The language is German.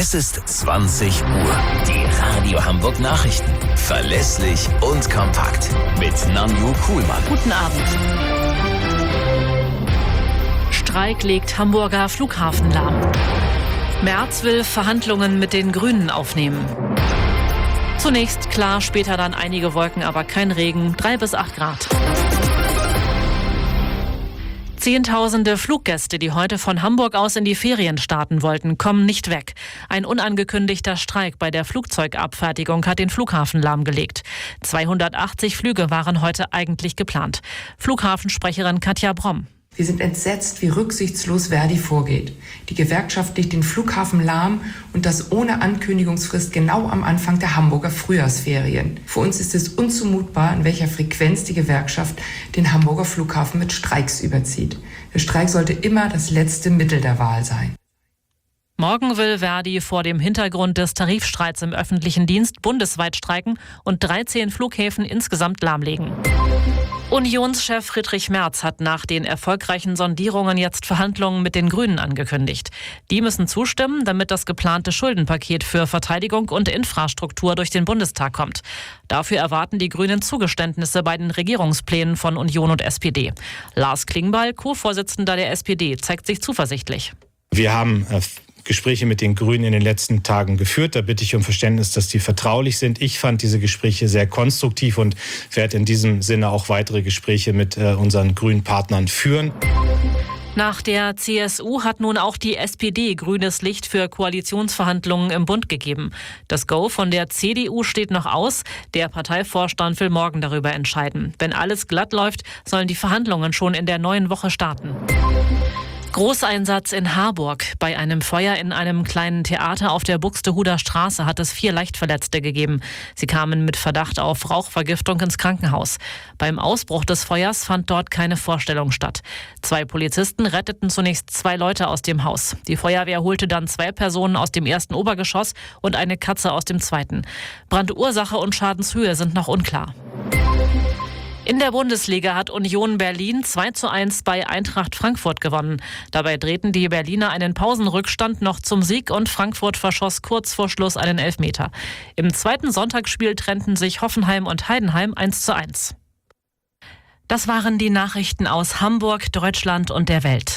Es ist 20 Uhr. Die Radio Hamburg Nachrichten. Verlässlich und kompakt. Mit Nanju Kuhlmann. Guten Abend. Streik legt Hamburger Flughafen lahm. Merz will Verhandlungen mit den Grünen aufnehmen. Zunächst klar, später dann einige Wolken, aber kein Regen, 3 bis 8 Grad. Zehntausende Fluggäste, die heute von Hamburg aus in die Ferien starten wollten, kommen nicht weg. Ein unangekündigter Streik bei der Flugzeugabfertigung hat den Flughafen lahmgelegt. 280 Flüge waren heute eigentlich geplant. Flughafensprecherin Katja Bromm. Wir sind entsetzt, wie rücksichtslos Verdi vorgeht. Die Gewerkschaft legt den Flughafen lahm und das ohne Ankündigungsfrist genau am Anfang der Hamburger Frühjahrsferien. Für uns ist es unzumutbar, in welcher Frequenz die Gewerkschaft den Hamburger Flughafen mit Streiks überzieht. Der Streik sollte immer das letzte Mittel der Wahl sein. Morgen will Verdi vor dem Hintergrund des Tarifstreits im öffentlichen Dienst bundesweit streiken und 13 Flughäfen insgesamt lahmlegen. Unionschef Friedrich Merz hat nach den erfolgreichen Sondierungen jetzt Verhandlungen mit den Grünen angekündigt. Die müssen zustimmen, damit das geplante Schuldenpaket für Verteidigung und Infrastruktur durch den Bundestag kommt. Dafür erwarten die Grünen Zugeständnisse bei den Regierungsplänen von Union und SPD. Lars Klingbeil, Co-Vorsitzender der SPD, zeigt sich zuversichtlich. Wir haben Gespräche mit den Grünen in den letzten Tagen geführt. Da bitte ich um Verständnis, dass die vertraulich sind. Ich fand diese Gespräche sehr konstruktiv und werde in diesem Sinne auch weitere Gespräche mit unseren grünen Partnern führen. Nach der CSU hat nun auch die SPD grünes Licht für Koalitionsverhandlungen im Bund gegeben. Das Go von der CDU steht noch aus. Der Parteivorstand will morgen darüber entscheiden. Wenn alles glatt läuft, sollen die Verhandlungen schon in der neuen Woche starten. Großeinsatz in Harburg. Bei einem Feuer in einem kleinen Theater auf der Buxtehuder Straße hat es 4 Leichtverletzte gegeben. Sie kamen mit Verdacht auf Rauchvergiftung ins Krankenhaus. Beim Ausbruch des Feuers fand dort keine Vorstellung statt. 2 Polizisten retteten zunächst 2 Leute aus dem Haus. Die Feuerwehr holte dann 2 Personen aus dem ersten Obergeschoss und eine Katze aus dem zweiten. Brandursache und Schadenshöhe sind noch unklar. In der Bundesliga hat Union Berlin 2:1 bei Eintracht Frankfurt gewonnen. Dabei drehten die Berliner einen Pausenrückstand noch zum Sieg und Frankfurt verschoss kurz vor Schluss einen Elfmeter. Im zweiten Sonntagsspiel trennten sich Hoffenheim und Heidenheim 1:1. Das waren die Nachrichten aus Hamburg, Deutschland und der Welt.